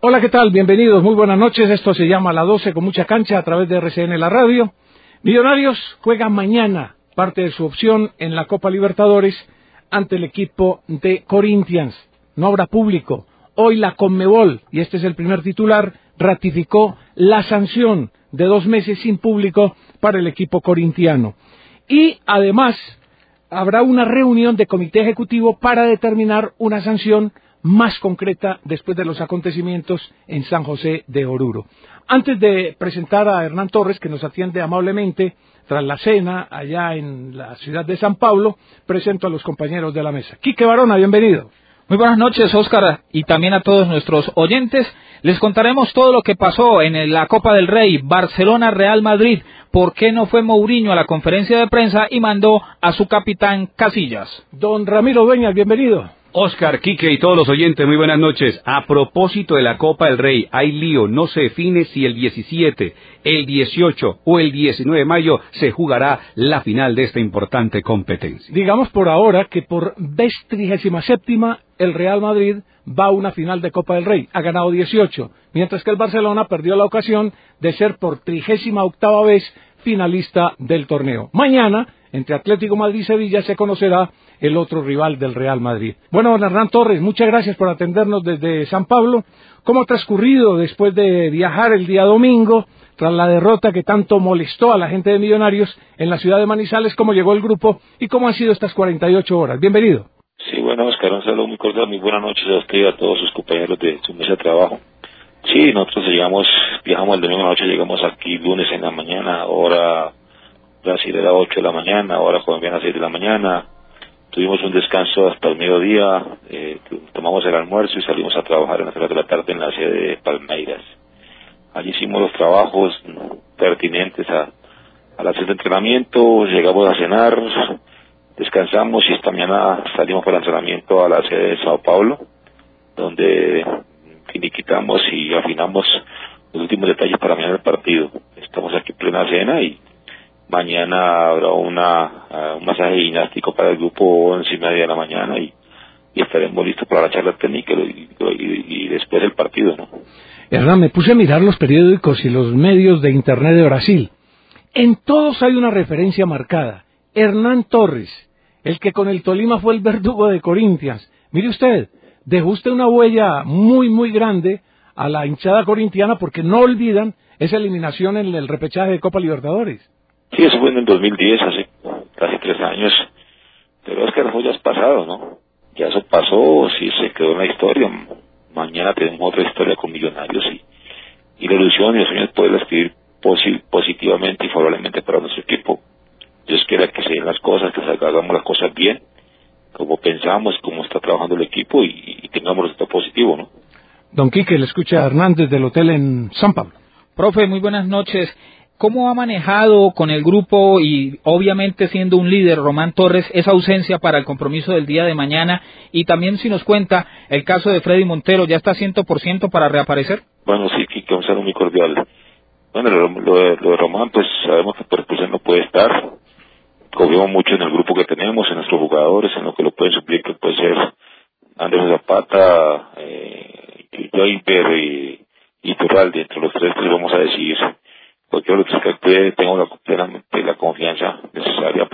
Hola, ¿qué tal? Bienvenidos, muy buenas noches. Esto se llama La 12 con mucha cancha a través de RCN La Radio. Millonarios juega mañana parte de su opción en la Copa Libertadores ante el equipo de Corinthians. No habrá público. Hoy la Conmebol, y este es el primer titular, ratificó la sanción de 2 meses sin público para el equipo corintiano. Y además habrá una reunión de comité ejecutivo para determinar una sanción más concreta después de los acontecimientos en San José de Oruro. Antes de presentar a Hernán Torres, que nos atiende amablemente tras la cena allá en la ciudad de San Pablo, presento a los compañeros de la mesa. Quique Barona, bienvenido. Muy buenas noches, Óscar, y también a todos nuestros oyentes. Les contaremos todo lo que pasó en la Copa del Rey, Barcelona-Real Madrid, por qué no fue Mourinho a la conferencia de prensa y mandó a su capitán Casillas. Don Ramiro Dueñas, bienvenido. Óscar, Quique y todos los oyentes, muy buenas noches. A propósito de la Copa del Rey, hay lío, no se define si el 17, el 18 o el 19 de mayo se jugará la final de esta importante competencia. Digamos por ahora que por vez 37ª el Real Madrid va a una final de Copa del Rey, ha ganado 18, mientras que el Barcelona perdió la ocasión de ser por 38ª vez finalista del torneo. Mañana, entre Atlético Madrid y Sevilla, se conocerá el otro rival del Real Madrid. Bueno, don Hernán Torres, muchas gracias por atendernos desde San Pablo. ¿Cómo ha transcurrido después de viajar el día domingo, tras la derrota que tanto molestó a la gente de Millonarios en la ciudad de Manizales? ¿Cómo llegó el grupo y cómo han sido estas 48 horas? Bienvenido. Sí, bueno, Oscar, un saludo muy cordial, muy buenas noches a usted y a todos sus compañeros de su mesa de trabajo. Sí, nosotros viajamos el domingo noche, llegamos aquí lunes en la mañana, hora Brasil era 8 de la mañana, hora colombiana 6 de la mañana. Tuvimos un descanso hasta el mediodía, tomamos el almuerzo y salimos a trabajar en las horas de la tarde en la sede de Palmeiras. Allí hicimos los trabajos pertinentes a la sede de entrenamiento, llegamos a cenar, descansamos y esta mañana salimos para el entrenamiento a la sede de Sao Paulo, donde finiquitamos y afinamos los últimos detalles para mañana el partido. Estamos aquí en plena cena y mañana habrá un masaje gimnástico para el grupo 11:30 de la mañana y estaremos listos para la charla técnica y después el partido, ¿no? Hernán, me puse a mirar los periódicos y los medios de internet de Brasil. En todos hay una referencia marcada. Hernán Torres, el que con el Tolima fue el verdugo de Corinthians. Mire usted, dejó usted una huella muy, muy grande a la hinchada corintiana porque no olvidan esa eliminación en el repechaje de Copa Libertadores. Sí, eso fue en el 2010, hace casi 3 años, pero es que eso ya es pasado, ¿no? Ya eso pasó, sí se quedó en la historia. Mañana tenemos otra historia con Millonarios y la ilusión y los sueños poder escribir positivamente y favorablemente para nuestro equipo. Dios quiera que se den las cosas, que hagamos las cosas bien, como pensamos, como está trabajando el equipo y tengamos resultado positivo, ¿no? Don Quique, le escucha a Hernández del hotel en San Pablo. Profe, muy buenas noches. ¿Cómo ha manejado con el grupo y obviamente siendo un líder Román Torres esa ausencia para el compromiso del día de mañana? Y también si nos cuenta el caso de Freddy Montero, ¿ya está 100% para reaparecer? Bueno, sí, Quique, un saludo muy cordial. Bueno, lo de Román, pues sabemos que por expulsión no puede estar. Confiamos mucho en el grupo que tenemos, en nuestros jugadores, en lo que lo pueden suplir, que puede ser Andrés Zapata, Joyper y Turralde. Entre los tres vamos a decidir. Cualquiera de los tres que tengo plenamente la confianza necesaria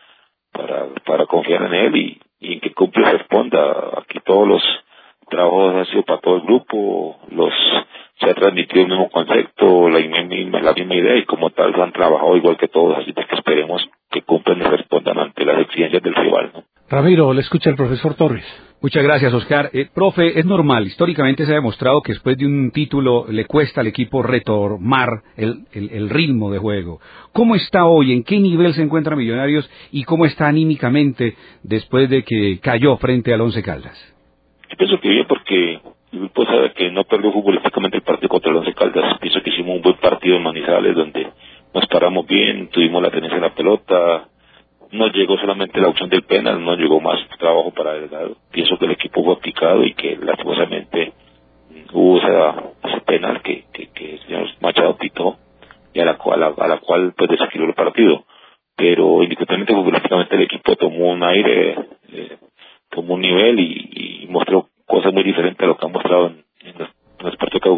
para confiar en él y en que cumple y responda. Aquí todos los trabajos han sido para todo el grupo, se ha transmitido el mismo concepto, la misma idea y como tal han trabajado igual que todos, así que esperemos que cumplan y respondan ante las exigencias del rival, ¿no? Ramiro, le escucha el profesor Torres. Muchas gracias, Oscar. Profe, es normal, históricamente se ha demostrado que después de un título le cuesta al equipo retomar el ritmo de juego. ¿Cómo está hoy? ¿En qué nivel se encuentra Millonarios? ¿Y cómo está anímicamente después de que cayó frente al Once Caldas? Yo pienso que bien porque el grupo sabe que no perdió futbolísticamente el partido contra el Once Caldas. Pienso que hicimos un buen partido en Manizales donde nos paramos bien, tuvimos la tenencia en la pelota. No llegó solamente la opción del penal, no llegó más trabajo para Delgado. Pienso que el equipo fue aplicado y que lastimosamente hubo ese penal que el señor Machado pitó y a la cual pues desequilibró el partido. Pero indiscutiblemente futbolísticamente el equipo tomó un aire, tomó un nivel y mostró cosas muy diferentes a lo que ha mostrado en los partidos que ha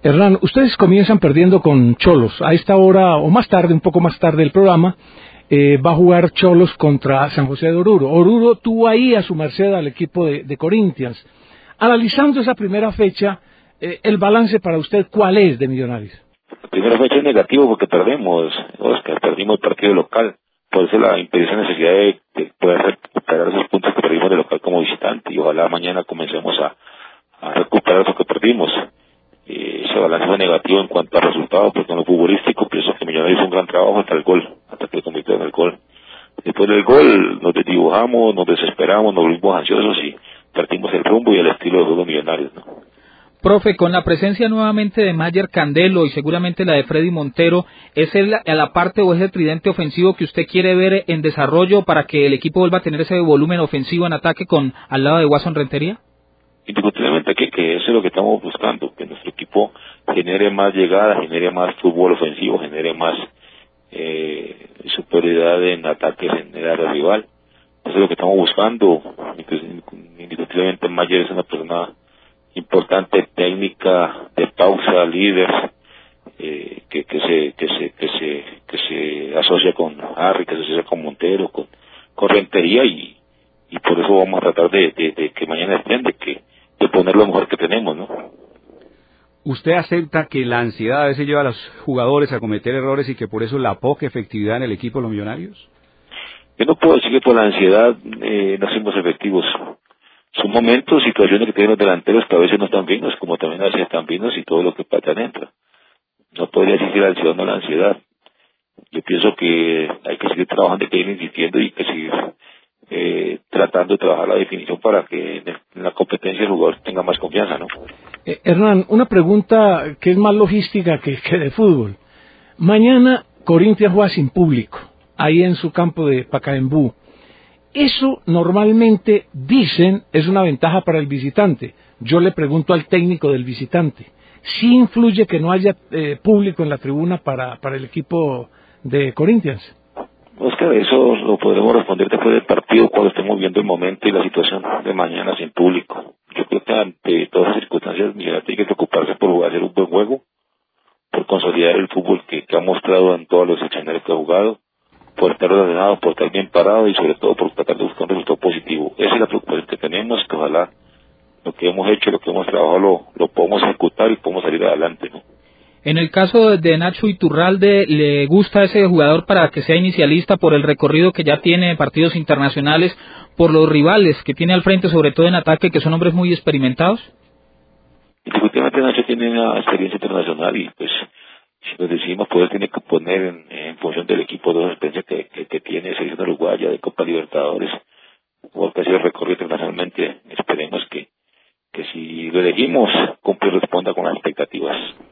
Hernán, ustedes comienzan perdiendo con Xolos. A esta hora, o más tarde, un poco más tarde del programa, va a jugar Xolos contra San José de Oruro. Oruro tuvo ahí a su merced al equipo de Corinthians. Analizando esa primera fecha, el balance para usted, ¿cuál es de Millonarios? La primera fecha es negativo porque perdemos, Oscar, perdimos el partido local. Por eso la imperiosa necesidad de poder recuperar esos puntos que perdimos de local como visitante. Y ojalá mañana comencemos a recuperar eso que perdimos. Ese balance fue negativo en cuanto a resultados, porque en lo futbolístico pienso que Millonarios hizo un gran trabajo hasta el gol, hasta que lo convirtió en el gol. Después del gol nos desdibujamos, nos desesperamos, nos volvimos ansiosos y perdimos el rumbo y el estilo de juego de Millonarios, ¿no? Profe, con la presencia nuevamente de Mayer Candelo y seguramente la de Freddy Montero, ¿es la parte o es el tridente ofensivo que usted quiere ver en desarrollo para que el equipo vuelva a tener ese volumen ofensivo en ataque al lado de Watson Rentería? Indiscutiblemente que eso es lo que estamos buscando, que nuestro equipo genere más llegadas, genere más fútbol ofensivo, genere más superioridad en ataques en el área rival. Eso es lo que estamos buscando. Indiscutiblemente Mayer es una persona importante, técnica, de pausa, líder, que se asocia con Harry, que se asocia con Montero, con Rentería y por eso vamos a tratar de que mañana estén, de poner lo mejor que tenemos, ¿no? ¿Usted acepta que la ansiedad a veces lleva a los jugadores a cometer errores y que por eso la poca efectividad en el equipo de los Millonarios? Yo no puedo decir que por la ansiedad no somos efectivos. Son momentos, situaciones que tienen los delanteros que a veces no están finos, como también a veces están finos y todo lo que pasa entra. No podría decir que la ansiedad no la ansiedad. Yo pienso que hay que seguir trabajando, hay que ir insistiendo y hay que seguir tratando de trabajar la definición para que en la competencia el jugador tenga más confianza, ¿no? Hernán, una pregunta que es más logística que de fútbol. Mañana Corinthians juega sin público, ahí en su campo de Pacaembu. Eso normalmente dicen es una ventaja para el visitante. Yo le pregunto al técnico del visitante, ¿sí influye que no haya público en la tribuna para el equipo de Corinthians? Oscar, eso lo podremos responder después del partido cuando estemos viendo el momento y la situación de mañana sin público. Yo creo que ante todas las circunstancias Millonarios tiene que preocuparse por hacer un buen juego, por consolidar el fútbol que ha mostrado en todos los escenarios que ha jugado, por estar ordenado, por estar bien parado y sobre todo por tratar de buscar un resultado positivo. Esa es la preocupación que tenemos, que ojalá lo que hemos hecho, lo que hemos trabajado lo podemos ejecutar y podemos salir adelante, ¿no? En el caso de Nacho Iturralde, ¿le gusta ese jugador para que sea inicialista por el recorrido que ya tiene en partidos internacionales, por los rivales que tiene al frente, sobre todo en ataque, que son hombres muy experimentados? Indiscutiblemente Nacho tiene una experiencia internacional y pues si nos decimos, pues tiene que poner en función del equipo de la experiencia que tiene selección uruguaya de Copa Libertadores, o que ha sido recorrido internacionalmente. Esperemos que si lo elegimos, cumple y responda con las expectativas.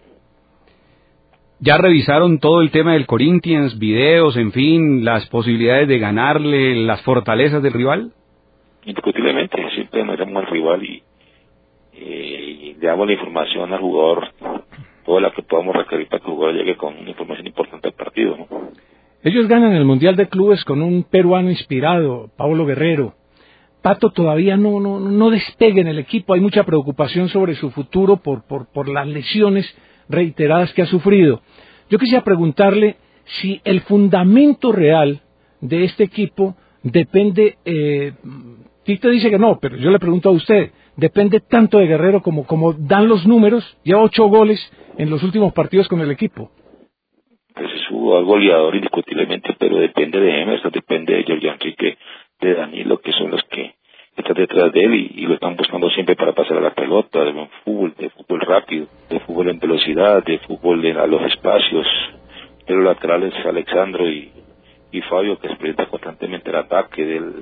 ¿Ya revisaron todo el tema del Corinthians, videos, en fin, las posibilidades de ganarle, las fortalezas del rival? Indiscutiblemente, siempre miramos al rival y le damos la información al jugador, toda la que podamos requerir para que el jugador llegue con una información importante al partido, ¿no? Ellos ganan el Mundial de Clubes con un peruano inspirado, Paulo Guerrero. Pato todavía no despegue en el equipo, hay mucha preocupación sobre su futuro por las lesiones reiteradas que ha sufrido. Yo quisiera preguntarle si el fundamento real de este equipo depende, Tite dice que no, pero yo le pregunto a usted, ¿depende tanto de Guerrero como dan los números? Lleva 8 goles en los últimos partidos con el equipo. Pues es un goleador indiscutiblemente, pero depende de Emerson, depende de Jorge Enrique, de Danilo, que son los que están detrás de él y lo están buscando siempre para pasar a la pelota, de buen fútbol, de fútbol rápido, de fútbol en velocidad, de fútbol a los espacios, de los laterales Alexandro y Fabio, que experimenta constantemente el ataque,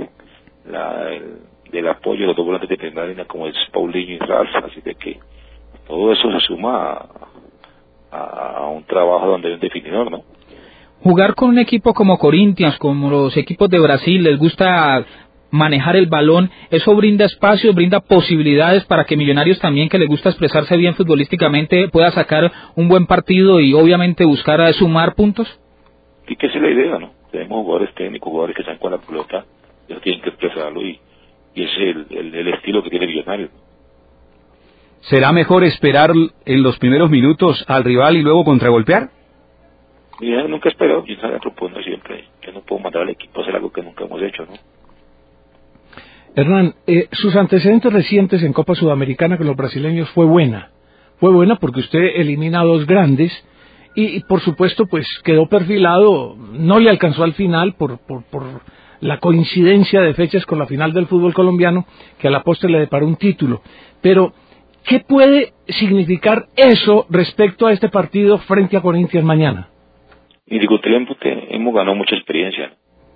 del apoyo de los dos volantes de primera línea como es Paulinho y Ralf, así de que todo eso se suma a un trabajo donde hay un definidor, ¿no? Jugar con un equipo como Corinthians, como los equipos de Brasil, les gusta manejar el balón, eso brinda espacio, brinda posibilidades para que Millonarios también, que les gusta expresarse bien futbolísticamente, pueda sacar un buen partido y obviamente buscar sumar puntos. Y que esa es la idea, ¿no? Tenemos jugadores técnicos, jugadores que están con la pelota, ellos tienen que expresarlo y ese es el estilo que tiene Millonarios. ¿Será mejor esperar en los primeros minutos al rival y luego contragolpear? Yo nunca he esperado, yo estaba proponiendo siempre. Yo no puedo mandar al equipo a hacer algo que nunca hemos hecho, ¿no? Hernán, sus antecedentes recientes en Copa Sudamericana con los brasileños fue buena porque usted elimina a dos grandes y por supuesto pues quedó perfilado, no le alcanzó al final por la coincidencia de fechas con la final del fútbol colombiano, que a la postre le deparó un título. Pero, ¿qué puede significar eso respecto a este partido frente a Corinthians mañana? Indiscutiblemente hemos ganado mucha experiencia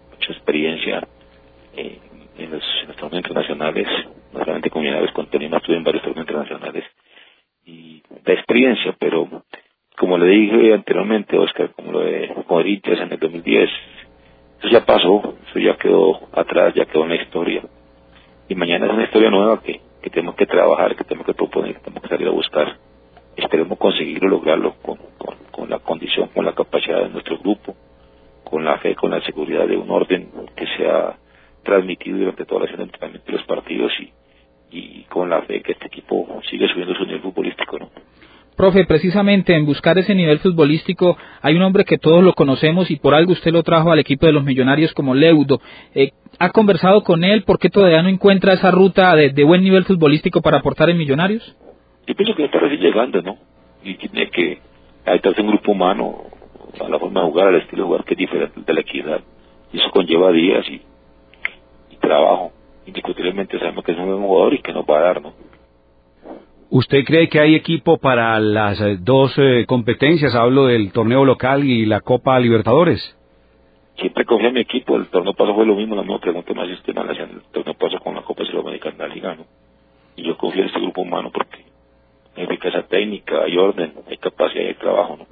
en los torneos internacionales, no solamente con Millonarios, con Tolima estuve en varios torneos internacionales, y da experiencia, pero como le dije anteriormente, Oscar, como lo de Corinthians en el 2010, eso ya pasó, eso ya quedó atrás, ya quedó en la historia, y mañana es una historia nueva que tenemos que trabajar, que tenemos que proponer, que tenemos que salir a buscar. Esperemos conseguirlo, lograrlo con la condición, con la capacidad de nuestro grupo, con la fe, con la seguridad de un orden que sea transmitido durante toda la sesión de entrenamiento de los partidos y con la fe que este equipo sigue subiendo su nivel futbolístico, ¿no? Profe, precisamente en buscar ese nivel futbolístico hay un hombre que todos lo conocemos y por algo usted lo trajo al equipo de los Millonarios como Leudo. ¿Ha conversado con él? ¿Por qué todavía no encuentra esa ruta de buen nivel futbolístico para aportar en Millonarios? Yo pienso que está recién llegando, ¿no? Y tiene que adaptarse a un grupo humano, a la forma de jugar, al estilo de jugar que es diferente de la equidad. Y eso conlleva días y trabajo. Indiscutiblemente sabemos que es un buen jugador y que nos va a dar, ¿no? ¿Usted cree que hay equipo para las dos competencias? Hablo del torneo local y la Copa Libertadores. Siempre confía en mi equipo. El torneo pasado fue lo mismo, la misma pregunta más si usted me la hacían el torneo pasado con la Copa Sudamericana, la Liga, ¿no? Y yo confío en este grupo humano porque hay eficacia técnica, hay orden, hay capacidad y hay trabajo, ¿no?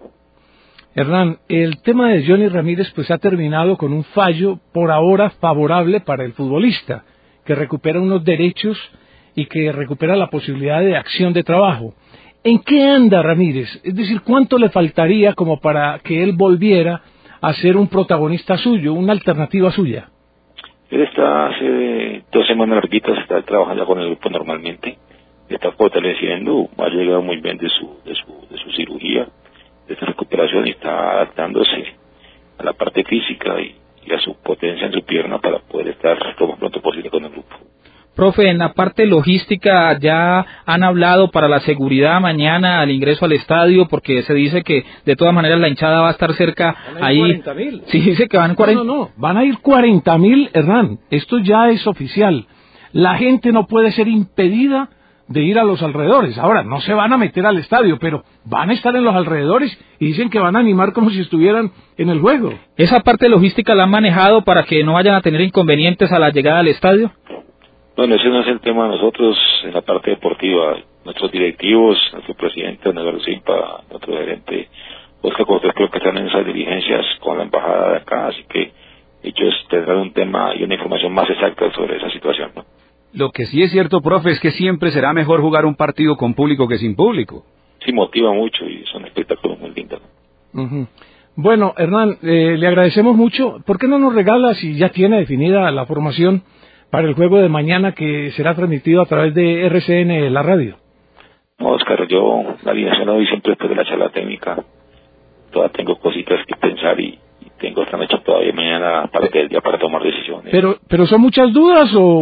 Hernán, el tema de Johnny Ramírez pues ha terminado con un fallo por ahora favorable para el futbolista, que recupera unos derechos y que recupera la posibilidad de acción de trabajo. ¿En qué anda Ramírez? Es decir, ¿cuánto le faltaría como para que él volviera a ser un protagonista suyo, una alternativa suya? Él está hace 2 semanas larguitas, está trabajando con el grupo normalmente, está fortaleciendo, ha llegado muy bien de su cirugía, de su recuperación y está adaptándose a la parte física y a su potencia en su pierna para poder estar lo más pronto posible con el grupo. Profe, en la parte logística ya han hablado para la seguridad mañana al ingreso al estadio, porque se dice que de todas maneras la hinchada va a estar cerca ahí. 40.000. Sí, dice que van 40. No, van a ir 40.000, Hernán. Esto ya es oficial. La gente no puede ser impedida de ir a los alrededores. Ahora, no se van a meter al estadio, pero van a estar en los alrededores y dicen que van a animar como si estuvieran en el juego. ¿Esa parte logística la han manejado para que no vayan a tener inconvenientes a la llegada al estadio? Bueno, ese no es el tema de nosotros en la parte deportiva. Nuestros directivos, nuestro presidente, Eduardo Silva, nuestro gerente, Oscar Cortés, creo que están en esas diligencias con la embajada de acá, así que ellos tendrán un tema y una información más exacta sobre esa situación, ¿no? Lo que sí es cierto, profe, es que siempre será mejor jugar un partido con público que sin público. Sí, motiva mucho y son espectáculos muy lindos, ¿no? Uh-huh. Bueno, Hernán, le agradecemos mucho. ¿Por qué no nos regala, si ya tiene definida la formación para el juego de mañana que será transmitido a través de RCN, la radio? No, Oscar, yo la alineación la doy siempre después de la charla técnica. Todavía tengo cositas que pensar y tengo esta noche todavía mañana para el día para tomar decisiones. ¿Pero son muchas dudas o...?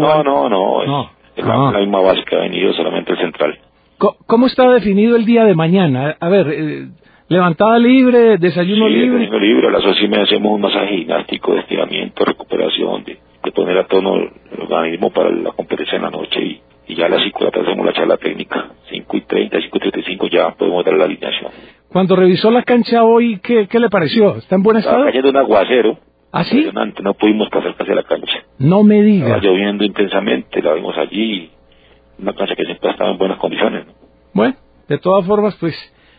No. Es la misma base que ha venido, solamente el central. ¿Cómo está definido el día de mañana? A ver, levantada libre, desayuno libre. Desayuno libre, a las 11:30 hacemos un masaje gimnástico de estiramiento, recuperación, de poner a tono el organismo para la competencia en la noche y ya a las 5 de la tarde hacemos la charla técnica. 5:30, 5:35 ya podemos dar la alineación. Cuando revisó la cancha hoy, ¿qué le pareció? ¿Está en buen estado? Estaba cayendo un aguacero. ¿Ah, sí? Impresionante, no pudimos pasar casi a la cancha. No me diga. Estaba lloviendo intensamente, la vimos allí, una cancha que siempre estaba en buenas condiciones, ¿no? Bueno, de todas formas, pues,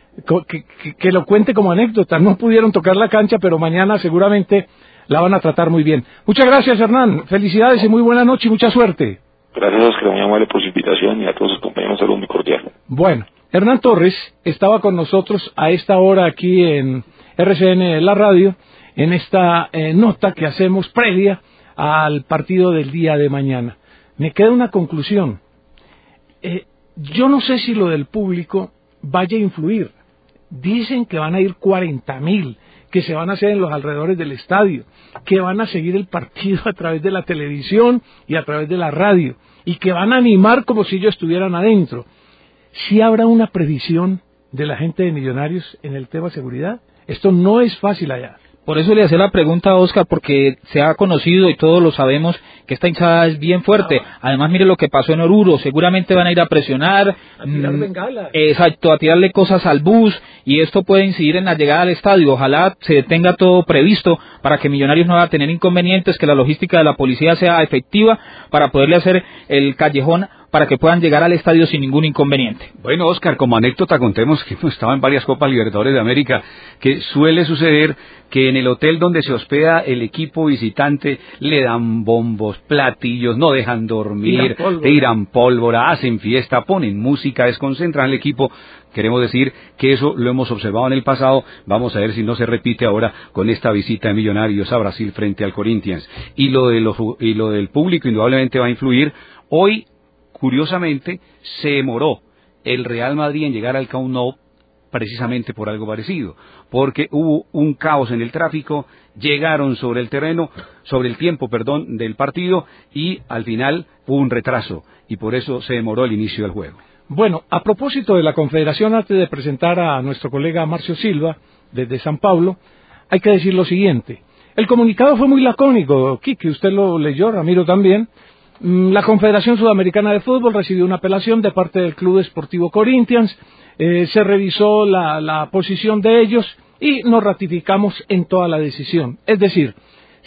que lo cuente como anécdota. No pudieron tocar la cancha, pero mañana seguramente la van a tratar muy bien. Muchas gracias, Hernán. Felicidades y muy buena noche y mucha suerte. Gracias, Oscar, muy amable por su invitación y a todos sus compañeros, saludos muy cordial. Bueno, Hernán Torres estaba con nosotros a esta hora aquí en RCN, la radio, en esta nota que hacemos previa al partido del día de mañana. Me queda una conclusión. Yo no sé si lo del público vaya a influir. Dicen que van a ir 40.000, que se van a hacer en los alrededores del estadio, que van a seguir el partido a través de la televisión y a través de la radio, y que van a animar como si ellos estuvieran adentro. ¿Sí habrá una previsión de la gente de Millonarios en el tema de seguridad? Esto no es fácil allá. Por eso le hacía la pregunta a Oscar, porque se ha conocido y todos lo sabemos que esta hinchada es bien fuerte. Además, mire lo que pasó en Oruro, seguramente van a ir a presionar, a tirar bengalas. Exacto, a tirarle cosas al bus, y esto puede incidir en la llegada al estadio. Ojalá se tenga todo previsto para que Millonarios no vaya a tener inconvenientes, que la logística de la policía sea efectiva para poderle hacer el callejón para que puedan llegar al estadio sin ningún inconveniente. Bueno, Oscar, como anécdota contemos que hemos estado en varias Copas Libertadores de América, que suele suceder que en el hotel donde se hospeda el equipo visitante le dan bombos, platillos, no dejan dormir, tiran pólvora, hacen fiesta, ponen música, desconcentran al equipo. Queremos decir que eso lo hemos observado en el pasado, vamos a ver si no se repite ahora con esta visita de Millonarios a Brasil frente al Corinthians. Y lo del público indudablemente va a influir. Hoy, curiosamente, se demoró el Real Madrid en llegar al Camp Nou precisamente por algo parecido, porque hubo un caos en el tráfico, llegaron sobre el tiempo del partido, y al final hubo un retraso, y por eso se demoró el inicio del juego. Bueno, a propósito de la Confederación, antes de presentar a nuestro colega Marcio Silva, desde San Pablo, hay que decir lo siguiente. El comunicado fue muy lacónico, Quique, usted lo leyó, Ramiro también. La Confederación Sudamericana de Fútbol recibió una apelación de parte del Club Esportivo Corinthians, se revisó la posición de ellos y nos ratificamos en toda la decisión. Es decir,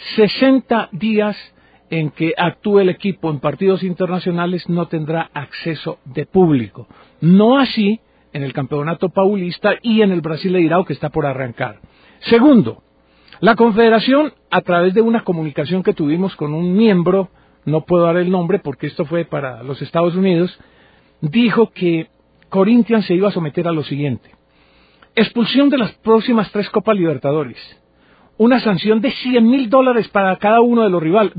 60 días en que actúe el equipo en partidos internacionales no tendrá acceso de público. No así en el Campeonato Paulista y en el Brasileirao, que está por arrancar. Segundo, la Confederación, a través de una comunicación que tuvimos con un miembro, no puedo dar el nombre porque esto fue para los Estados Unidos, dijo que Corinthians se iba a someter a lo siguiente: expulsión de las próximas 3 Copas Libertadores, una sanción de $100.000 para cada uno de los rivales,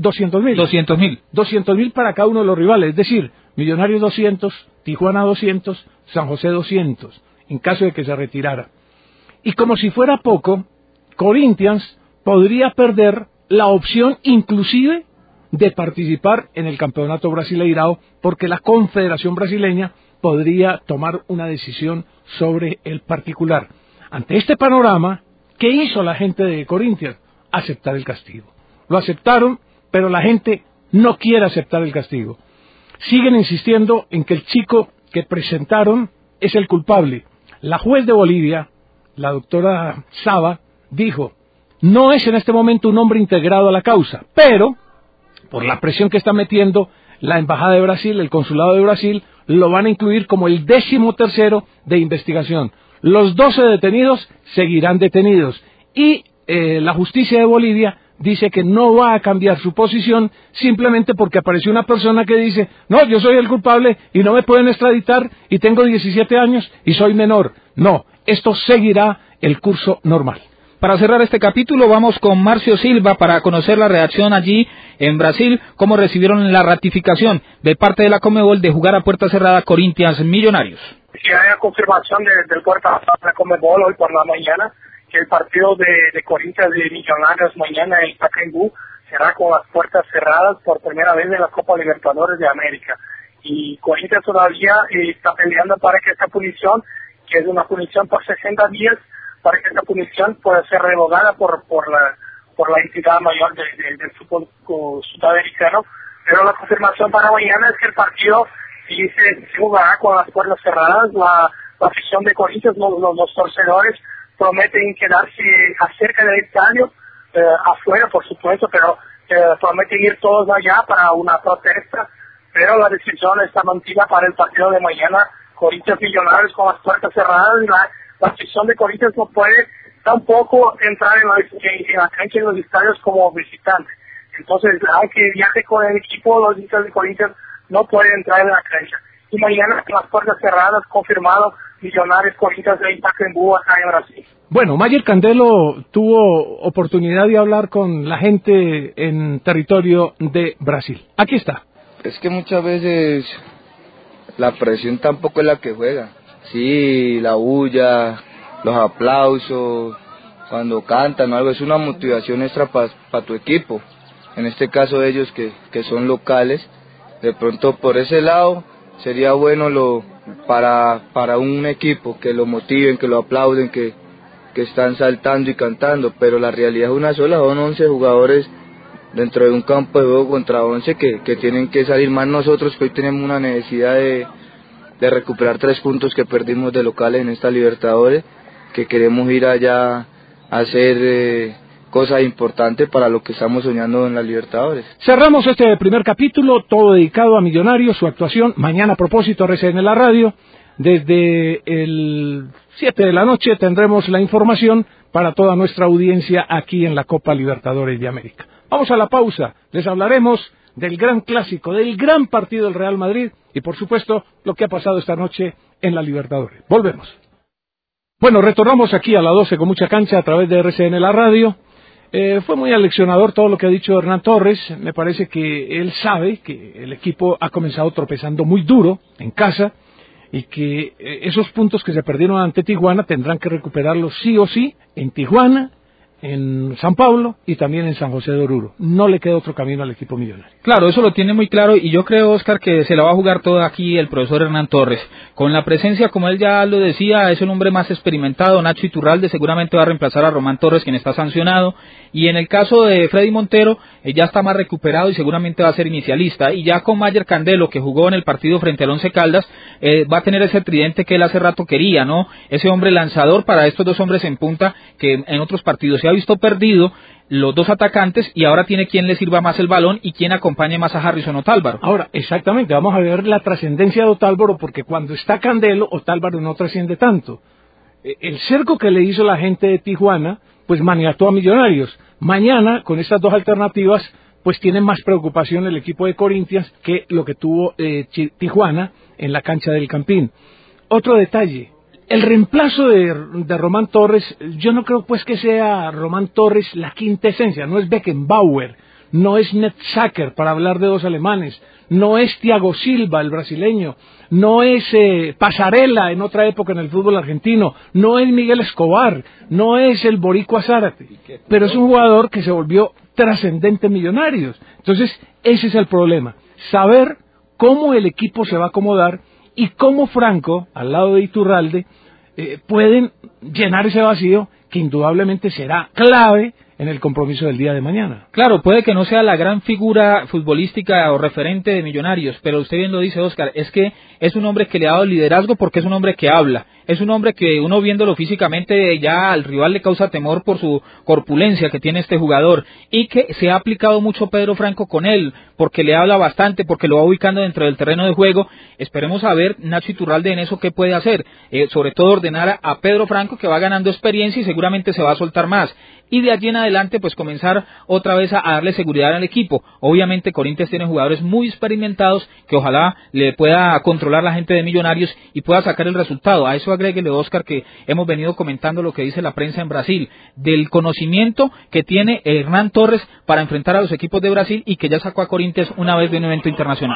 200.000 para cada uno de los rivales, es decir, Millonarios 200, Tijuana 200, San José 200, en caso de que se retirara. Y como si fuera poco, Corinthians podría perder la opción inclusive de participar en el Campeonato Brasileirao, porque la Confederación Brasileña podría tomar una decisión sobre el particular. Ante este panorama, ¿qué hizo la gente de Corinthians? Aceptar el castigo. Lo aceptaron, pero la gente no quiere aceptar el castigo. Siguen insistiendo en que el chico que presentaron es el culpable. La juez de Bolivia, la doctora Saba, dijo: no es en este momento un hombre integrado a la causa, pero por la presión que está metiendo la Embajada de Brasil, el Consulado de Brasil, lo van a incluir como el 13º de investigación. Los 12 detenidos seguirán detenidos, y la justicia de Bolivia dice que no va a cambiar su posición simplemente porque apareció una persona que dice: no, yo soy el culpable y no me pueden extraditar y tengo 17 años y soy menor. No, esto seguirá el curso normal. Para cerrar este capítulo vamos con Marcio Silva para conocer la reacción allí en Brasil, cómo recibieron la ratificación de parte de la Conmebol de jugar a puerta cerrada Corinthians Millonarios. Sí, hay una confirmación del puerta cerrada de la Conmebol hoy por la mañana, que el partido de Corinthians y Millonarios mañana en Pacaembu será con las puertas cerradas por primera vez en la Copa Libertadores de América. Y Corinthians todavía está peleando para que esta punición, que es una punición por 60 días, para que esta punición pueda ser revogada por la entidad mayor del fútbol sudamericano. Pero la confirmación para mañana es que el partido sí se jugará con las puertas cerradas. La afición de Corinthians, los torcedores, prometen quedarse acerca del estadio, afuera por supuesto, pero prometen ir todos allá para una protesta. Pero la decisión está mantida para el partido de mañana, Corinthians Millonarios con las puertas cerradas. La afición de Corinthians no puede tampoco entrar en la cancha, en los estadios como visitante. Entonces, aunque viaje con el equipo, los hinchas de Corinthians no pueden entrar en la cancha. Y mañana, con las puertas cerradas, confirmado, Millonarios, Corinthians en Pacaembu, acá en Brasil. Bueno, Mayer Candelo tuvo oportunidad de hablar con la gente en territorio de Brasil. Aquí está. Es que muchas veces la presión tampoco es la que juega. Sí, la bulla, los aplausos, cuando cantan o algo, es una motivación extra para tu equipo. En este caso ellos que son locales, de pronto por ese lado sería bueno para un equipo, que lo motiven, que lo aplauden, que están saltando y cantando, pero la realidad es una sola, son 11 jugadores dentro de un campo de juego contra 11 que tienen que salir, más nosotros que hoy tenemos una necesidad de recuperar 3 puntos que perdimos de locales en esta Libertadores, que queremos ir allá a hacer cosas importantes para lo que estamos soñando en la Libertadores. Cerramos este primer capítulo, todo dedicado a Millonarios, su actuación mañana a propósito, RCN La Radio. Desde el 7 de la noche tendremos la información para toda nuestra audiencia aquí en la Copa Libertadores de América. Vamos a la pausa, les hablaremos del gran clásico, del gran partido del Real Madrid y por supuesto lo que ha pasado esta noche en la Libertadores. Volvemos. Bueno, retornamos aquí a la 12 con mucha cancha a través de RCN La Radio. Fue muy aleccionador todo lo que ha dicho Hernán Torres. Me parece que él sabe que el equipo ha comenzado tropezando muy duro en casa y que esos puntos que se perdieron ante Tijuana tendrán que recuperarlos sí o sí en Tijuana, en San Pablo y también en San José de Oruro. No le queda otro camino al equipo millonario. Claro, eso lo tiene muy claro y yo creo, Oscar, que se la va a jugar toda aquí el profesor Hernán Torres. Con la presencia, como él ya lo decía, es un hombre más experimentado. Nacho Iturralde seguramente va a reemplazar a Román Torres, quien está sancionado. Y en el caso de Freddy Montero, ya está más recuperado y seguramente va a ser inicialista. Y ya con Mayer Candelo, que jugó en el partido frente al Once Caldas, va a tener ese tridente que él hace rato quería, ¿no? Ese hombre lanzador para estos dos hombres en punta que en otros partidos se ha visto perdido, los dos atacantes, y ahora tiene quien le sirva más el balón y quien acompañe más a Harrison Otálvaro. Ahora, exactamente, vamos a ver la trascendencia de Otálvaro, porque cuando está Candelo, Otálvaro no trasciende tanto. El cerco que le hizo la gente de Tijuana, pues maniató a Millonarios. Mañana, con estas dos alternativas, pues tiene más preocupación el equipo de Corinthians que lo que tuvo Tijuana en la cancha del Campín. Otro detalle, el reemplazo de Román Torres, yo no creo pues que sea Román Torres la quinta esencia, no es Beckenbauer, no es Netzacker para hablar de dos alemanes, no es Thiago Silva el brasileño, no es Pasarela en otra época en el fútbol argentino, no es Miguel Escobar, no es el Boricua Zárate, pero es un jugador que se volvió trascendente en Millonarios. Entonces ese es el problema, saber cómo el equipo se va a acomodar y cómo Franco, al lado de Iturralde, pueden llenar ese vacío que indudablemente será clave en el compromiso del día de mañana. Claro, puede que no sea la gran figura futbolística o referente de Millonarios, pero usted bien lo dice, Oscar, es que es un hombre que le ha dado liderazgo porque es un hombre que habla, es un hombre que uno viéndolo físicamente ya al rival le causa temor por su corpulencia que tiene este jugador y que se ha aplicado mucho Pedro Franco con él, porque le habla bastante, porque lo va ubicando dentro del terreno de juego. Esperemos a ver Nacho Iturralde en eso qué puede hacer, sobre todo ordenar a Pedro Franco, que va ganando experiencia y seguramente se va a soltar más. Y de allí en adelante pues comenzar otra vez a darle seguridad al equipo. Obviamente Corinthians tiene jugadores muy experimentados que ojalá le pueda controlar la gente de Millonarios y pueda sacar el resultado. A eso agréguele, Oscar, que hemos venido comentando lo que dice la prensa en Brasil, del conocimiento que tiene Hernán Torres para enfrentar a los equipos de Brasil y que ya sacó a Corinthians una vez de un evento internacional.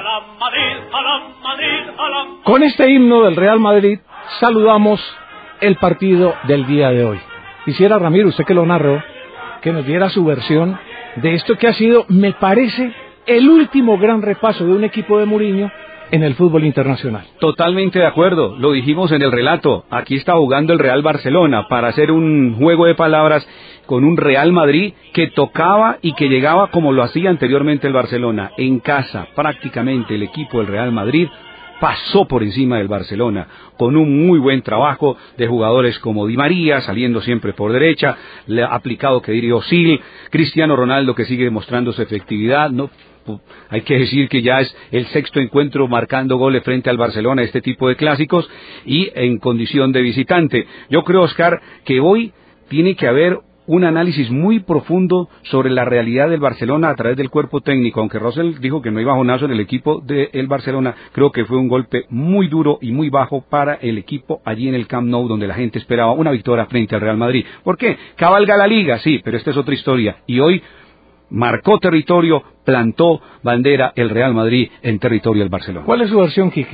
Con este himno del Real Madrid saludamos el partido del día de hoy. Quisiera, Ramiro, usted que lo narró, que nos diera su versión de esto que ha sido, me parece, el último gran repaso de un equipo de Mourinho en el fútbol internacional. Totalmente de acuerdo, lo dijimos en el relato, aquí está jugando el Real Barcelona para hacer un juego de palabras con un Real Madrid que tocaba y que llegaba como lo hacía anteriormente el Barcelona, en casa. Prácticamente el equipo del Real Madrid pasó por encima del Barcelona, con un muy buen trabajo de jugadores como Di María, saliendo siempre por derecha, le ha aplicado que diría Özil, Cristiano Ronaldo que sigue demostrando su efectividad, no hay que decir que ya es el sexto encuentro marcando goles frente al Barcelona, este tipo de clásicos, y en condición de visitante. Yo creo, Oscar, que hoy tiene que haber un análisis muy profundo sobre la realidad del Barcelona a través del cuerpo técnico. Aunque Rosell dijo que no hay bajonazo en el equipo del Barcelona, creo que fue un golpe muy duro y muy bajo para el equipo allí en el Camp Nou, donde la gente esperaba una victoria frente al Real Madrid. ¿Por qué? Cabalga la Liga, sí, pero esta es otra historia. Y hoy marcó territorio, plantó bandera el Real Madrid en territorio del Barcelona. ¿Cuál es su versión, Quique?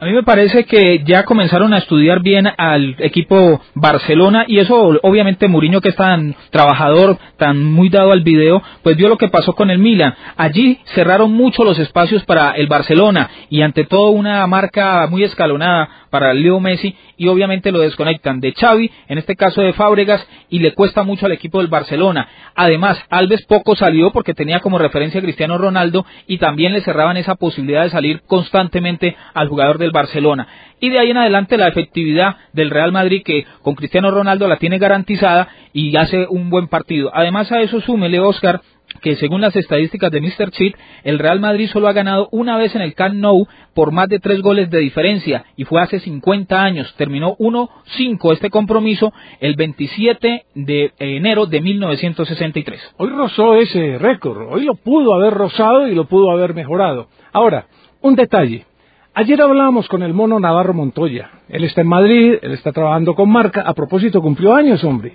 A mí me parece que ya comenzaron a estudiar bien al equipo Barcelona y eso obviamente Mourinho, que es tan trabajador, tan muy dado al video, pues vio lo que pasó con el Milan. Allí cerraron mucho los espacios para el Barcelona y ante todo una marca muy escalonada para Leo Messi y obviamente lo desconectan de Xavi, en este caso de Fábregas, y le cuesta mucho al equipo del Barcelona. Además, Alves poco salió porque tenía como referencia a Cristiano Ronaldo y también le cerraban esa posibilidad de salir constantemente al jugador del Barcelona. Y de ahí en adelante la efectividad del Real Madrid, que con Cristiano Ronaldo la tiene garantizada y hace un buen partido. Además a eso súmele, Oscar, que según las estadísticas de Mr. Cheat, el Real Madrid solo ha ganado una vez en el Camp Nou por más de 3 goles de diferencia, y fue hace 50 años. Terminó 1-5 este compromiso el 27 de enero de 1963. Hoy rozó ese récord, hoy lo pudo haber rozado y lo pudo haber mejorado. Ahora, un detalle. Ayer hablábamos con el mono Navarro Montoya. Él está en Madrid, él está trabajando con Marca. A propósito, cumplió años, hombre.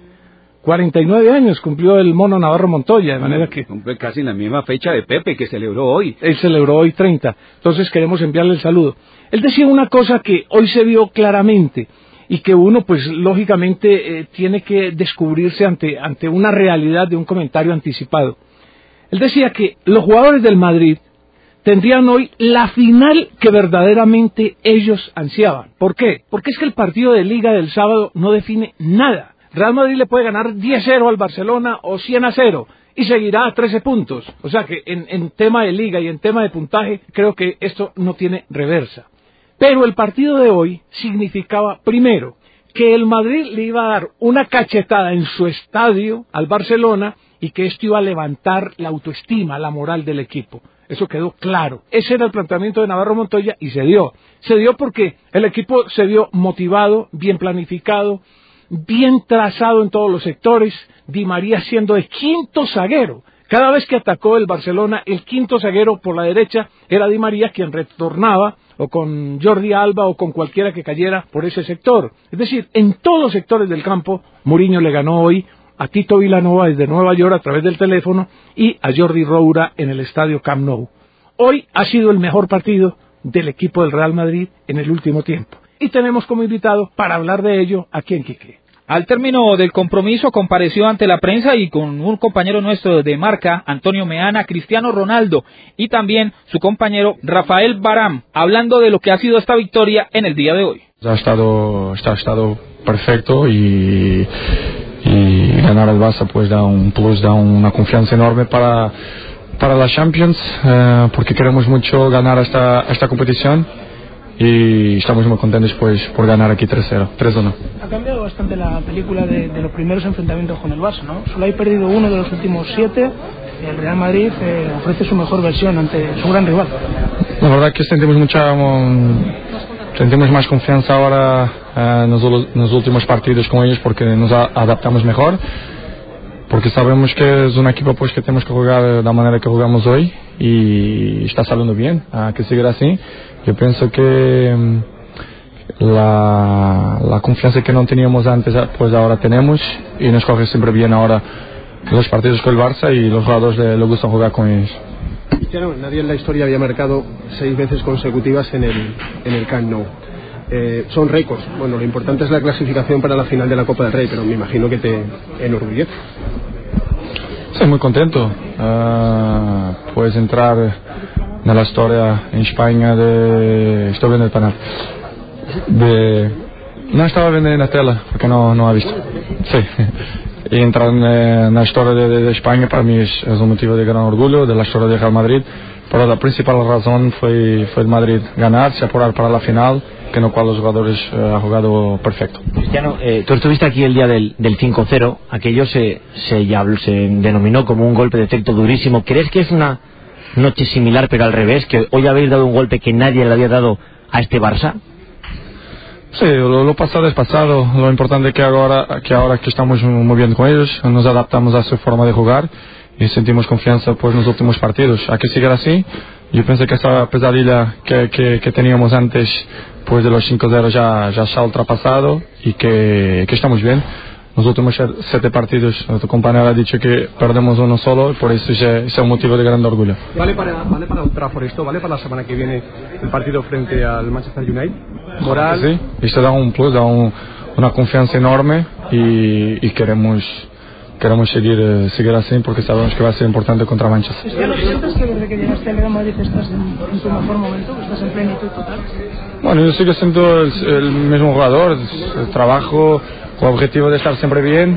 49 años cumplió el mono Navarro Montoya, de manera que... Cumple casi en la misma fecha de Pepe, que celebró hoy. Él celebró hoy 30, entonces queremos enviarle el saludo. Él decía una cosa que hoy se vio claramente y que uno, pues, lógicamente tiene que descubrirse ante una realidad de un comentario anticipado. Él decía que los jugadores del Madrid tendrían hoy la final que verdaderamente ellos ansiaban. ¿Por qué? Porque es que el partido de Liga del sábado no define nada. Real Madrid le puede ganar 10-0 al Barcelona o 100-0 y seguirá a 13 puntos. O sea que en tema de liga y en tema de puntaje creo que esto no tiene reversa. Pero el partido de hoy significaba, primero, que el Madrid le iba a dar una cachetada en su estadio al Barcelona y que esto iba a levantar la autoestima, la moral del equipo. Eso quedó claro. Ese era el planteamiento de Navarro Montoya y se dio. Se dio porque el equipo se vio motivado, bien planificado, bien trazado en todos los sectores. Di María siendo el quinto zaguero. Cada vez que atacó el Barcelona, el quinto zaguero por la derecha era Di María, quien retornaba o con Jordi Alba o con cualquiera que cayera por ese sector. Es decir, en todos los sectores del campo, Mourinho le ganó hoy a Tito Vilanova desde Nueva York a través del teléfono y a Jordi Roura en el estadio Camp Nou. Hoy ha sido el mejor partido del equipo del Real Madrid en el último tiempo. Y tenemos como invitado para hablar de ello aquí en Quique. Al término del compromiso compareció ante la prensa y con un compañero nuestro de Marca, Antonio Meana, Cristiano Ronaldo y también su compañero Rafael Varane, hablando de lo que ha sido esta victoria en el día de hoy. Ha estado perfecto y ganar al Barça pues da un plus, da una confianza enorme para la Champions, porque queremos mucho ganar esta competición y estamos muy contentos pues por ganar aquí 3-0, 3-1. Ha cambiado bastante la película de los primeros enfrentamientos con el Barça, ¿no? Solo hay perdido uno de los últimos 7. El Real Madrid ofrece su mejor versión ante su gran rival. La verdad que sentimos más confianza ahora en los últimos partidos con ellos porque nos adaptamos mejor, porque sabemos que es un equipo pues que tenemos que jugar de la manera que jugamos hoy y está saliendo bien, que seguirá así. Yo pienso que la confianza que no teníamos antes pues ahora tenemos y nos coge siempre bien ahora los partidos con el Barça y los jugadores les gusta jugar con ellos. Cristiano, nadie en la historia había marcado 6 veces consecutivas en el Camp Nou. Son récords. Bueno, lo importante es la clasificación para la final de la Copa del Rey, pero me imagino que te enorgullece. Estoy muy contento. Puedes entrar en la historia en España de... Estoy viendo el canal. No estaba viendo en la tela porque no ha visto. Sí. Y entrar en la historia de España para mí es un motivo de gran orgullo, de la historia de Real Madrid. Pero la principal razón fue el Madrid ganar, se apurar para la final, que no cual los jugadores han jugado perfecto. Cristiano, tú estuviste aquí el día del 5-0, aquello se denominó como un golpe de efecto durísimo. ¿Crees que es una noche similar pero al revés, que hoy habéis dado un golpe que nadie le había dado a este Barça? Sí, lo pasado es pasado. Lo importante es que ahora que estamos muy bien con ellos, nos adaptamos a su forma de jugar y sentimos confianza pues, en los últimos partidos. Hay que seguir así. Yo pensé que esta pesadilla que teníamos antes pues de los 5-0 ya se ha ultrapasado y que estamos bien. los últimos 7 partidos. Tu compañero ha dicho que perdemos uno solo, y por eso es un motivo de gran orgullo. ¿Vale para Old Trafford esto? ¿Vale para la semana que viene el partido frente al Manchester United? Moral. Sí, esto da un plus, da una confianza enorme y queremos seguir así porque sabemos que va a ser importante contra Manchester. ¿Sientes que desde que llegaste al Real Madrid estás en tu mejor momento, que estás en plenitud total? Bueno, yo sigo siendo el mismo jugador, el trabajo con el objetivo de estar siempre bien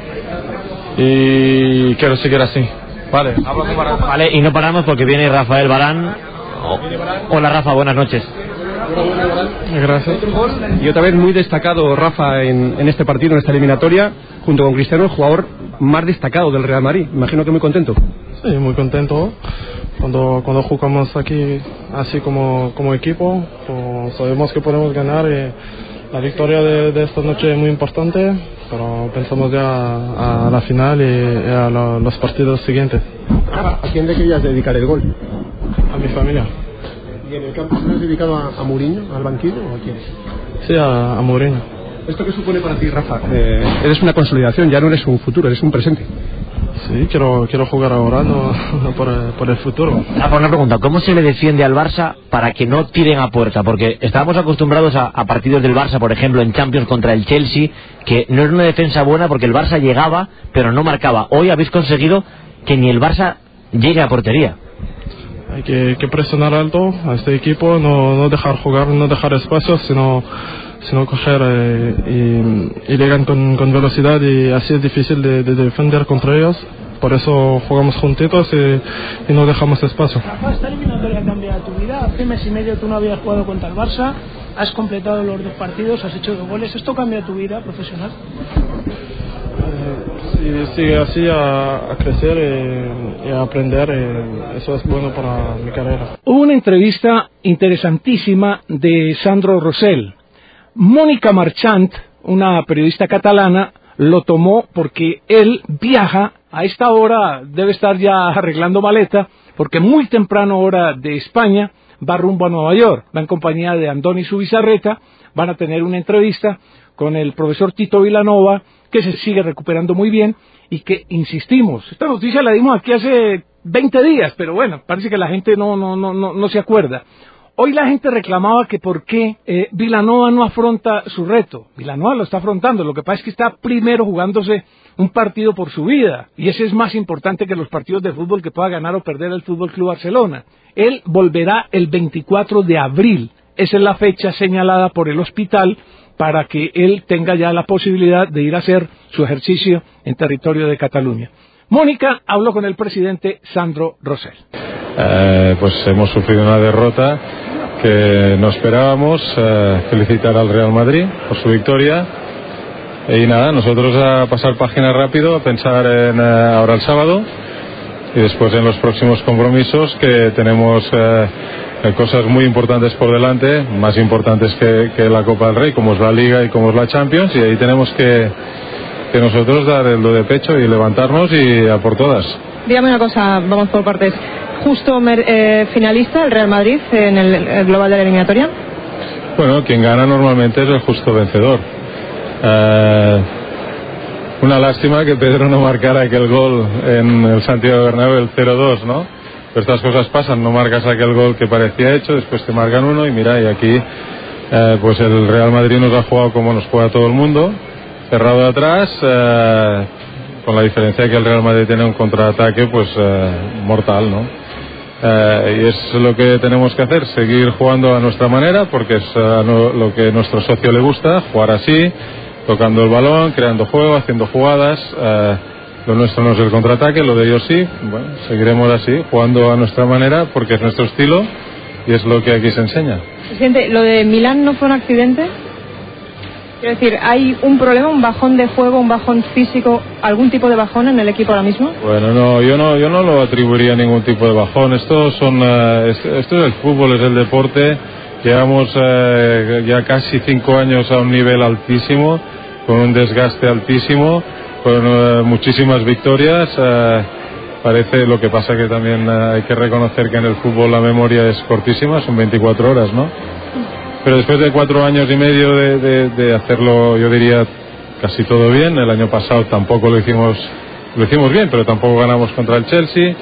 y quiero seguir así. Vale, vale, y no paramos porque viene Rafael Varane. Hola Rafa, buenas noches. Gracias. Y otra vez muy destacado Rafa en este partido, en esta eliminatoria, junto con Cristiano, el jugador más destacado del Real Madrid. Imagino que muy contento. Sí, muy contento. Cuando jugamos aquí así como equipo, pues sabemos que podemos ganar y la victoria de esta noche es muy importante, pero pensamos ya a la final y a los partidos siguientes. ¿A quién le querías dedicar el gol? A mi familia. ¿Y en el campo se lo has dedicado a Mourinho, al banquillo o a quién? Sí, a Mourinho. ¿Esto qué supone para ti, Rafa? Eres una consolidación, ya no eres un futuro, eres un presente. Sí, quiero jugar ahora, no por el futuro. Por una pregunta, ¿cómo se le defiende al Barça para que no tiren a puerta? Porque estábamos acostumbrados a partidos del Barça, por ejemplo, en Champions contra el Chelsea, que no era una defensa buena porque el Barça llegaba, pero no marcaba. Hoy habéis conseguido que ni el Barça llegue a portería. Hay que presionar alto a este equipo, no dejar jugar, no dejar espacios, sino coger y llegan con velocidad, y así es difícil de defender contra ellos. Por eso jugamos juntitos y no dejamos espacio. Rafa, esta eliminatoria cambia tu vida. Hace mes y medio tú no habías jugado contra el Barça, has completado los 2 partidos, has hecho 2 goles. ¿Esto cambia tu vida profesional? Si sigue así a crecer y a aprender, eso es bueno para mi carrera. Hubo una entrevista interesantísima de Sandro Rosell. Mónica Marchant, una periodista catalana, lo tomó porque él viaja a esta hora, debe estar ya arreglando maleta, porque muy temprano hora de España va rumbo a Nueva York, va en compañía de Andoni Zubizarreta, van a tener una entrevista con el profesor Tito Vilanova, que se sigue recuperando muy bien y que, insistimos, esta noticia la dimos aquí hace 20 días, pero bueno, parece que la gente no se acuerda. Hoy la gente reclamaba que por qué Vilanova no afronta su reto. Vilanova lo está afrontando, lo que pasa es que está primero jugándose un partido por su vida, y ese es más importante que los partidos de fútbol que pueda ganar o perder el Fútbol Club Barcelona. Él volverá el 24 de abril, esa es la fecha señalada por el hospital para que él tenga ya la posibilidad de ir a hacer su ejercicio en territorio de Cataluña. Mónica habló con el presidente Sandro Rosell. Pues hemos sufrido una derrota que no esperábamos. Felicitar al Real Madrid por su victoria y nada, nosotros a pasar página rápido, a pensar en ahora el sábado y después en los próximos compromisos, que tenemos cosas muy importantes por delante, más importantes que la Copa del Rey, como es la Liga y como es la Champions, y ahí tenemos que nosotros dar el do de pecho y levantarnos y a por todas. Dígame una cosa, vamos por partes. Justo finalista el Real Madrid en el global de la eliminatoria. Bueno, quien gana normalmente es el justo vencedor. Una lástima que Pedro no marcara aquel gol en el Santiago Bernabéu, el 0-2, ¿no? Pero estas cosas pasan, no marcas aquel gol que parecía hecho, después te marcan uno y mira, y aquí pues el Real Madrid nos ha jugado como nos juega todo el mundo, cerrado de atrás, con la diferencia que el Real Madrid tiene un contraataque pues mortal, ¿no? Y es lo que tenemos que hacer, seguir jugando a nuestra manera, porque es lo que a nuestro socio le gusta, jugar así, tocando el balón, creando juego, haciendo jugadas. Lo nuestro no es el contraataque, lo de ellos sí. Bueno, seguiremos así, jugando a nuestra manera, porque es nuestro estilo y es lo que aquí se enseña. Presidente, ¿lo de Milán no fue un accidente? Quiero decir, ¿hay un problema, un bajón de juego, un bajón físico, algún tipo de bajón en el equipo ahora mismo? Bueno, no, yo no lo atribuiría a ningún tipo de bajón. Esto es el fútbol, es el deporte. Llevamos ya casi 5 años a un nivel altísimo, con un desgaste altísimo, con muchísimas victorias. Parece, lo que pasa que también hay que reconocer que en el fútbol la memoria es cortísima, son 24 horas, ¿no? Pero después de 4 años y medio de hacerlo, yo diría, casi todo bien. El año pasado tampoco lo hicimos bien, pero tampoco ganamos contra el Chelsea.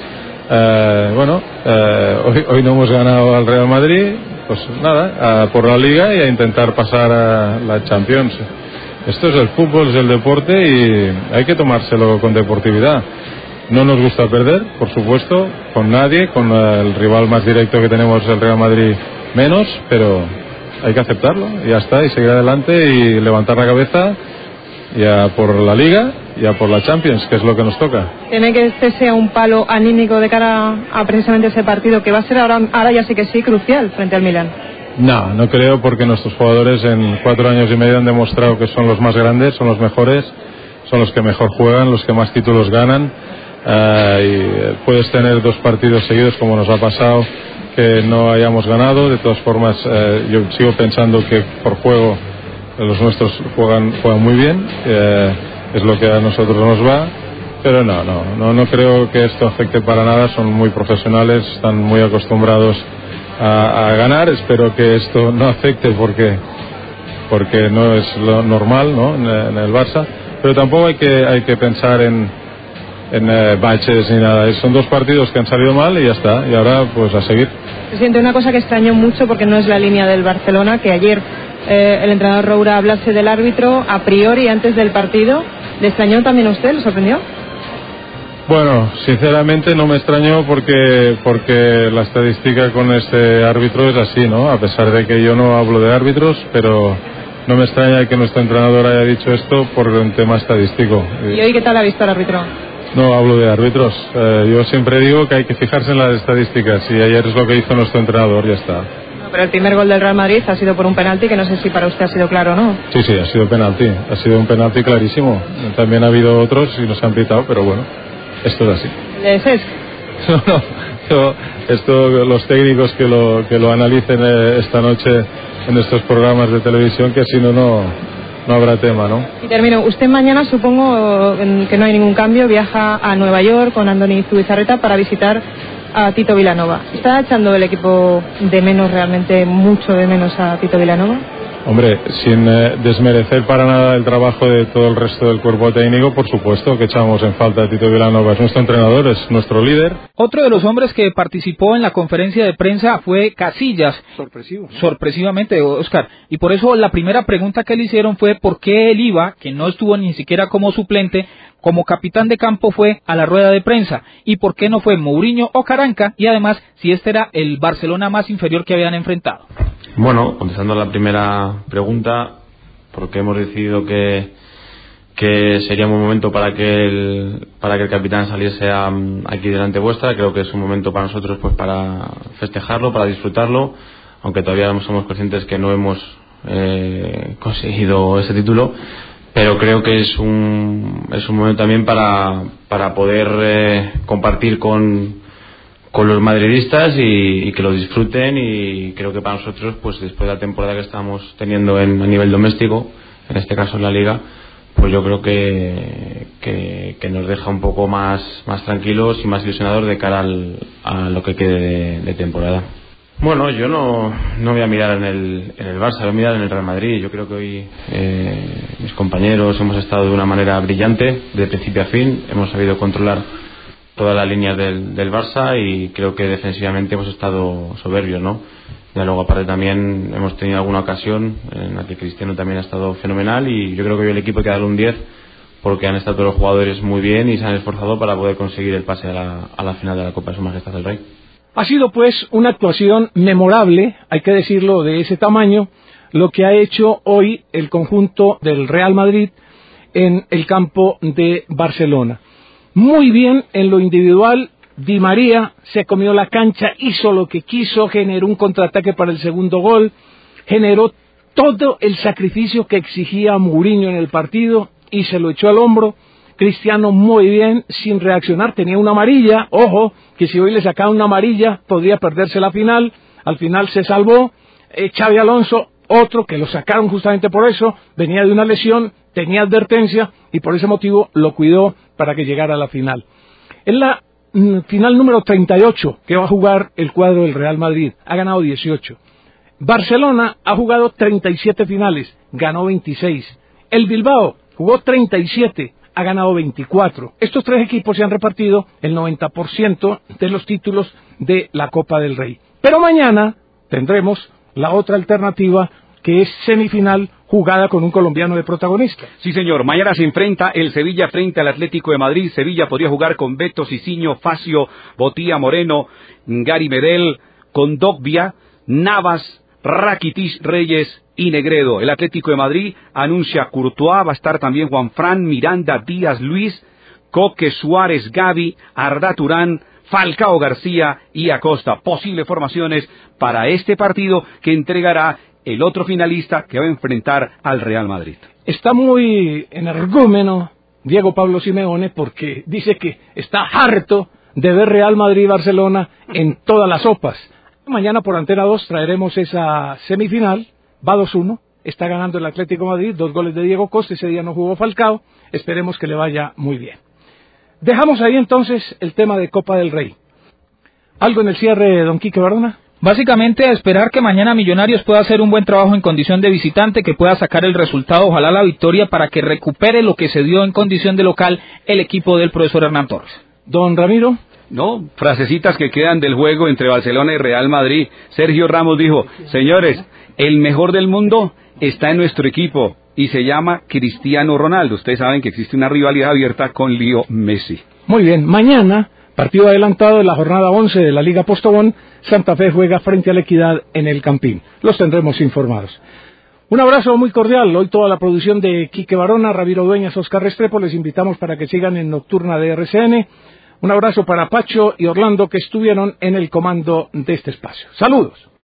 Hoy no hemos ganado al Real Madrid, pues nada, por la Liga y a intentar pasar a la Champions. Esto es el fútbol, es el deporte y hay que tomárselo con deportividad. No nos gusta perder, por supuesto, con nadie, con el rival más directo que tenemos, el Real Madrid, menos, pero hay que aceptarlo, y ya está, y seguir adelante y levantar la cabeza ya por la Liga, ya por la Champions, que es lo que nos toca. ¿Tiene que este sea un palo anímico de cara a precisamente ese partido, que va a ser ahora ya sí que sí crucial frente al Milan? No creo, porque nuestros jugadores en 4 años y medio han demostrado que son los más grandes, son los mejores, son los que mejor juegan, los que más títulos ganan. Y puedes tener 2 partidos seguidos, como nos ha pasado, que no hayamos ganado. De todas formas, yo sigo pensando que por juego los nuestros juegan muy bien, es lo que a nosotros nos va, pero no creo que esto afecte para nada. Son muy profesionales, están muy acostumbrados a ganar. Espero que esto no afecte porque no es lo normal, ¿no?, en el Barça, pero tampoco hay que pensar en baches ni nada. Son 2 partidos que han salido mal y ya está, y ahora pues a seguir. Presidente, una cosa que extrañó mucho, porque no es la línea del Barcelona, que ayer el entrenador Roura hablase del árbitro a priori antes del partido. ¿Le extrañó también a usted? ¿Le sorprendió? Bueno, sinceramente no me extrañó porque la estadística con este árbitro es así, ¿no? A pesar de que yo no hablo de árbitros, pero no me extraña que nuestro entrenador haya dicho esto por un tema estadístico. ¿Y hoy qué tal ha visto el árbitro? No hablo de árbitros. Yo siempre digo que hay que fijarse en las estadísticas, y ayer es lo que hizo nuestro entrenador, ya está. No, pero el primer gol del Real Madrid ha sido por un penalti, que no sé si para usted ha sido claro o no. Sí, ha sido penalti. Ha sido un penalti clarísimo. También ha habido otros y nos han pitado, pero bueno, esto es así. ¿Le Cesc? No, esto los técnicos que lo analicen esta noche en estos programas de televisión, que si no habrá tema, ¿no? Y termino. Usted mañana, supongo que no hay ningún cambio, viaja a Nueva York con Andoni Zubizarreta para visitar a Tito Vilanova. ¿Está echando el equipo de menos, realmente mucho de menos, a Tito Vilanova? Hombre, sin desmerecer para nada el trabajo de todo el resto del cuerpo técnico, por supuesto que echamos en falta a Tito Vilanova. Es nuestro entrenador, es nuestro líder. Otro de los hombres que participó en la conferencia de prensa fue Casillas. Sorpresivo, ¿no? Sorpresivamente, Oscar. Y por eso la primera pregunta que le hicieron fue por qué él iba, que no estuvo ni siquiera como suplente, como capitán de campo, fue a la rueda de prensa, y por qué no fue Mourinho o Caranca, y además si este era el Barcelona más inferior que habían enfrentado. Bueno, contestando a la primera pregunta, porque hemos decidido que sería un buen momento para que el capitán saliese aquí delante vuestra. Creo que es un momento para nosotros, pues, para festejarlo, para disfrutarlo, aunque todavía somos conscientes que no hemos conseguido ese título, pero creo que es un momento también para poder compartir con los madridistas y que lo disfruten. Y creo que para nosotros, pues después de la temporada que estamos teniendo a nivel doméstico, en este caso en la Liga, pues yo creo que nos deja un poco más tranquilos y más ilusionados de cara a lo que quede de temporada. Bueno, yo no voy a mirar en el Barça, voy a mirar en el Real Madrid. Yo creo que hoy mis compañeros hemos estado de una manera brillante de principio a fin, hemos sabido controlar toda la línea del Barça, y creo que defensivamente hemos estado soberbios, ¿no? Ya luego, aparte, también hemos tenido alguna ocasión en la que Cristiano también ha estado fenomenal, y yo creo que hoy el equipo hay que darle un 10 porque han estado todos los jugadores muy bien y se han esforzado para poder conseguir el pase a la final de la Copa de Su Majestad el Rey. Ha sido pues una actuación memorable, hay que decirlo, de ese tamaño, lo que ha hecho hoy el conjunto del Real Madrid en el campo de Barcelona. Muy bien en lo individual. Di María se comió la cancha, hizo lo que quiso, generó un contraataque para el segundo gol, generó todo el sacrificio que exigía Mourinho en el partido y se lo echó al hombro. Cristiano muy bien, sin reaccionar, tenía una amarilla, ojo, que si hoy le sacaban una amarilla podría perderse la final, al final se salvó. Xavi Alonso, otro que lo sacaron justamente por eso, venía de una lesión, tenía advertencia y por ese motivo lo cuidó para que llegara a la final. En la final número 38 que va a jugar el cuadro del Real Madrid, ha ganado 18. Barcelona ha jugado 37 finales, ganó 26. El Bilbao jugó 37, ha ganado 24. Estos tres equipos se han repartido el 90% de los títulos de la Copa del Rey. Pero mañana tendremos la otra alternativa, que es semifinal jugada con un colombiano de protagonista. Sí, señor. Mañana se enfrenta el Sevilla frente al Atlético de Madrid. Sevilla podría jugar con Beto, Cicinho, Facio, Botía, Moreno, Gary Medel, Kondogbia, Navas, Rakitic, Reyes y Negredo. El Atlético de Madrid anuncia Courtois, va a estar también Juanfran, Miranda, Díaz, Luis, Coque, Suárez, Gavi, Arda Turán, Falcao García y Acosta. Posibles formaciones para este partido que entregará el otro finalista que va a enfrentar al Real Madrid. Está muy energúmeno Diego Pablo Simeone porque dice que está harto de ver Real Madrid y Barcelona en todas las sopas. Mañana por Antena 2 traeremos esa semifinal, va 2-1, está ganando el Atlético de Madrid, 2 goles de Diego Costa, ese día no jugó Falcao, esperemos que le vaya muy bien. Dejamos ahí entonces el tema de Copa del Rey. ¿Algo en el cierre, don Quique Barona? Básicamente a esperar que mañana Millonarios pueda hacer un buen trabajo en condición de visitante, que pueda sacar el resultado, ojalá la victoria, para que recupere lo que se dio en condición de local el equipo del profesor Hernán Torres. Don Ramiro. No, frasecitas que quedan del juego entre Barcelona y Real Madrid. Sergio Ramos dijo, señores, el mejor del mundo está en nuestro equipo y se llama Cristiano Ronaldo. Ustedes saben que existe una rivalidad abierta con Leo Messi. Muy bien, mañana, partido adelantado de la jornada 11 de la Liga Postobón, Santa Fe juega frente a la Equidad en el Campín. Los tendremos informados. Un abrazo muy cordial. Hoy toda la producción de Quique Barona, Ramiro Dueñas, Oscar Restrepo. Les invitamos para que sigan en Nocturna de RCN. Un abrazo para Pacho y Orlando, que estuvieron en el comando de este espacio. Saludos.